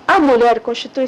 A mulher constitui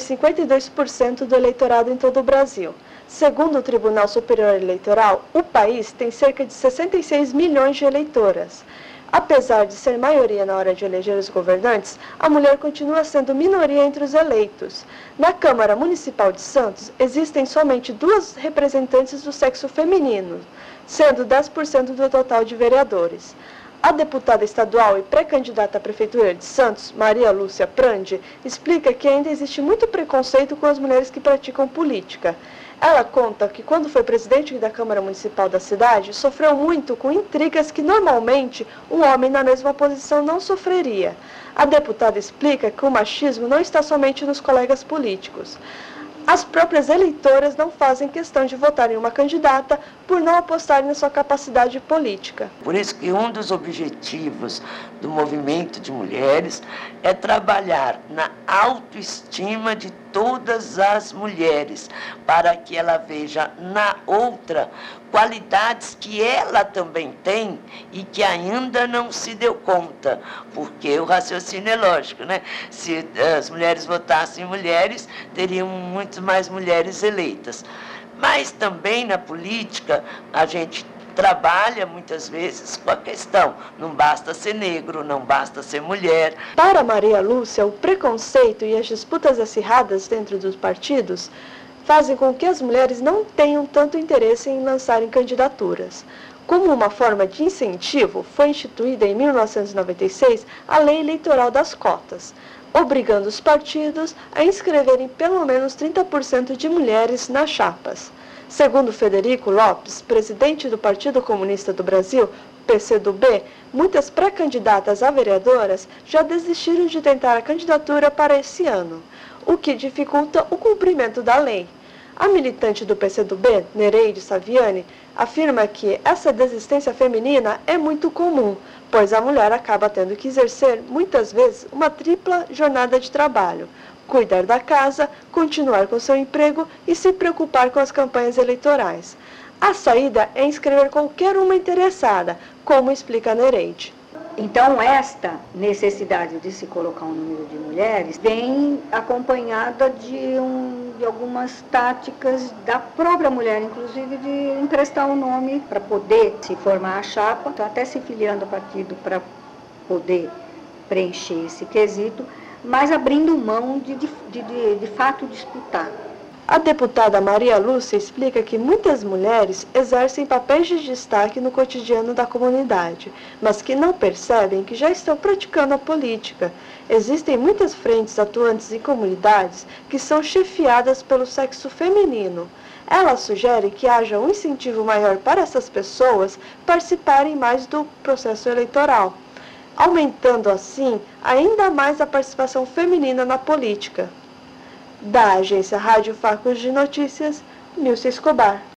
52% do eleitorado em todo o Brasil. Segundo o Tribunal Superior Eleitoral, o país tem cerca de 66 milhões de eleitoras. Apesar de ser maioria na hora de eleger os governantes, a mulher continua sendo minoria entre os eleitos. Na Câmara Municipal de Santos, existem somente 2 representantes do sexo feminino, sendo 10% do total de vereadores. A deputada estadual e pré-candidata à Prefeitura de Santos, Maria Lúcia Prandi, explica que ainda existe muito preconceito com as mulheres que praticam política. Ela conta que quando foi presidente da Câmara Municipal da cidade, sofreu muito com intrigas que normalmente um homem na mesma posição não sofreria. A deputada explica que o machismo não está somente nos colegas políticos. As próprias eleitoras não fazem questão de votar em uma candidata por não apostarem na sua capacidade política. Por isso que um dos objetivos do movimento de mulheres é trabalhar na autoestima de todas as mulheres, para que ela veja na outra qualidades que ela também tem e que ainda não se deu conta, porque o raciocínio é lógico, né? Se as mulheres votassem mulheres, teriam muito mais mulheres eleitas. Mas também na política, a gente trabalha muitas vezes com a questão, não basta ser negro, não basta ser mulher. Para Maria Lúcia, o preconceito e as disputas acirradas dentro dos partidos fazem com que as mulheres não tenham tanto interesse em lançarem candidaturas. Como uma forma de incentivo, foi instituída em 1996 a Lei Eleitoral das Cotas, obrigando os partidos a inscreverem pelo menos 30% de mulheres nas chapas. Segundo Frederico Lopes, presidente do Partido Comunista do Brasil, PCdoB, muitas pré-candidatas a vereadoras já desistiram de tentar a candidatura para esse ano, o que dificulta o cumprimento da lei. A militante do PCdoB, Nereide Saviani, afirma que essa desistência feminina é muito comum, pois a mulher acaba tendo que exercer, muitas vezes, uma tripla jornada de trabalho: cuidar da casa, continuar com seu emprego e se preocupar com as campanhas eleitorais. A saída é inscrever qualquer uma interessada, como explica Nereide. Então, esta necessidade de se colocar um número de mulheres vem acompanhada de algumas táticas da própria mulher, inclusive de emprestar o nome para poder se formar a chapa, então, até se filiando ao partido para poder preencher esse quesito, mas abrindo mão de fato disputar. A deputada Maria Lúcia explica que muitas mulheres exercem papéis de destaque no cotidiano da comunidade, mas que não percebem que já estão praticando a política. Existem muitas frentes atuantes em comunidades que são chefiadas pelo sexo feminino. Ela sugere que haja um incentivo maior para essas pessoas participarem mais do processo eleitoral, aumentando assim ainda mais a participação feminina na política. Da agência Rádio Facos de Notícias, Nilce Escobar.